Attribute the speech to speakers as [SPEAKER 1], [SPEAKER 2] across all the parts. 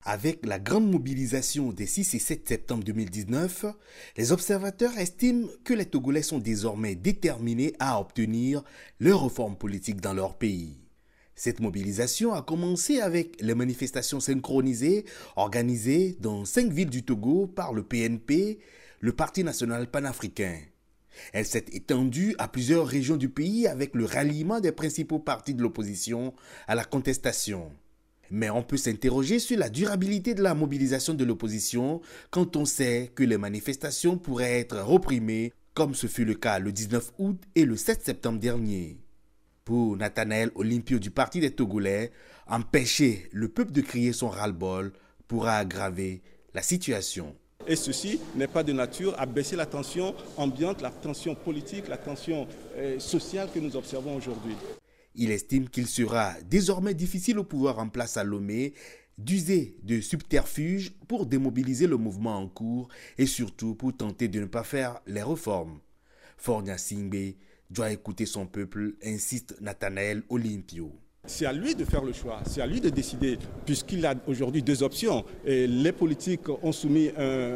[SPEAKER 1] Avec la grande mobilisation des 6 et 7 septembre 2019, les observateurs estiment que les Togolais sont désormais déterminés à obtenir leurs réformes politiques dans leur pays. Cette mobilisation a commencé avec les manifestations synchronisées organisées dans 5 villes du Togo par le PNP, le Parti national panafricain. Elle s'est étendue à plusieurs régions du pays avec le ralliement des principaux partis de l'opposition à la contestation. Mais on peut s'interroger sur la durabilité de la mobilisation de l'opposition quand on sait que les manifestations pourraient être réprimées, comme ce fut le cas le 19 août et le 7 septembre dernier. Pour Nathanaël Olympio du Parti des Togolais, empêcher le peuple de crier son ras-le-bol pourra aggraver la situation.
[SPEAKER 2] Et ceci n'est pas de nature à baisser la tension ambiante, la tension politique, la tension sociale que nous observons aujourd'hui.
[SPEAKER 1] Il estime qu'il sera désormais difficile au pouvoir en place à Lomé d'user de subterfuges pour démobiliser le mouvement en cours et surtout pour tenter de ne pas faire les réformes. Fornia Singbe doit écouter son peuple, insiste Nathanaël Olympio.
[SPEAKER 2] C'est à lui de faire le choix, c'est à lui de décider, puisqu'il a aujourd'hui 2 options. Et les politiques ont soumis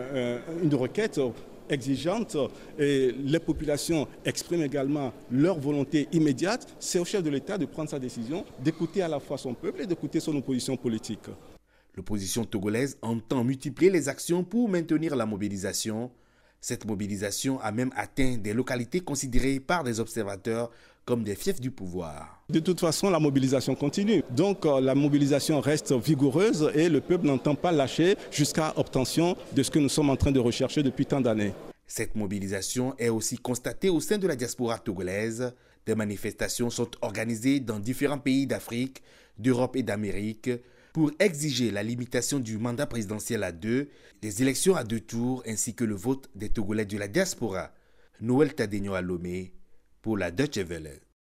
[SPEAKER 2] une requête exigeante et les populations expriment également leur volonté immédiate. C'est au chef de l'État de prendre sa décision, d'écouter à la fois son peuple et d'écouter son opposition politique.
[SPEAKER 1] L'opposition togolaise entend multiplier les actions pour maintenir la mobilisation. Cette mobilisation a même atteint des localités considérées par des observateurs comme des fiefs du pouvoir.
[SPEAKER 2] De toute façon, la mobilisation continue. Donc la mobilisation reste vigoureuse et le peuple n'entend pas lâcher jusqu'à obtention de ce que nous sommes en train de rechercher depuis tant d'années.
[SPEAKER 1] Cette mobilisation est aussi constatée au sein de la diaspora togolaise. Des manifestations sont organisées dans différents pays d'Afrique, d'Europe et d'Amérique pour exiger la limitation du mandat présidentiel à 2, les élections à 2 tours ainsi que le vote des Togolais de la diaspora. Noël Tadegno à Lomé pour la Deutsche Welle.